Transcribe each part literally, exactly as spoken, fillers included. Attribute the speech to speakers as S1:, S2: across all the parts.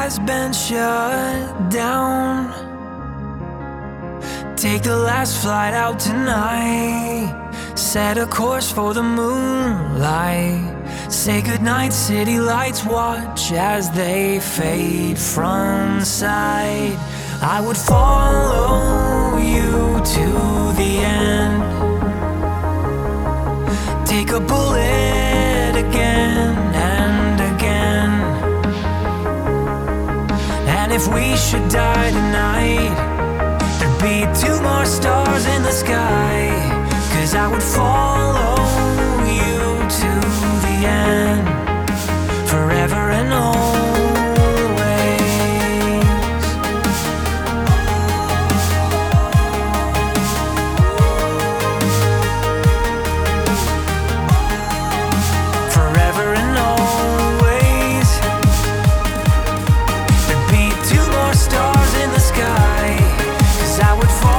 S1: has been shut down. Take the last flight out tonight. Set a course for the moonlight. Say goodnight, city lights. Watch as they fade from sight. I would follow you to the end. Take a bullet again and again. And if we should die tonight, there'd be two more stars in the sky. 'Cause I would follow you to the end, forever and always. Forever and always. There'd be two more stars in the sky. 'Cause I would follow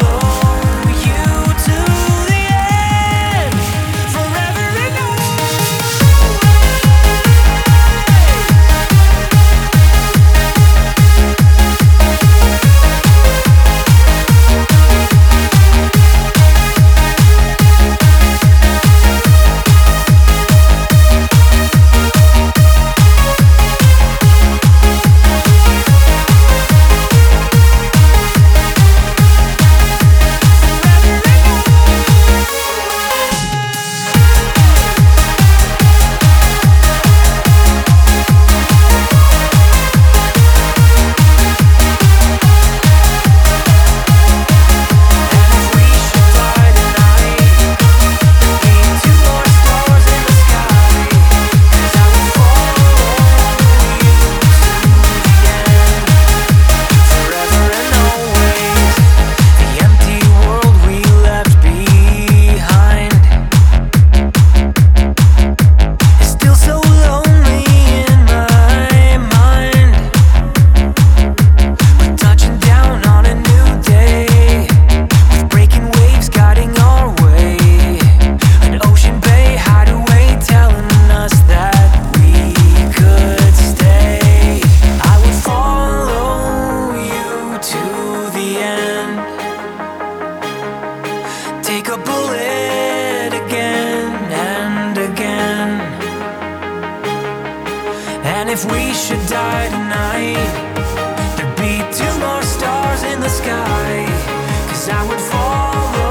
S1: take a bullet again and again. And if we should die tonight, there'd be two more stars in the sky. 'Cause I would follow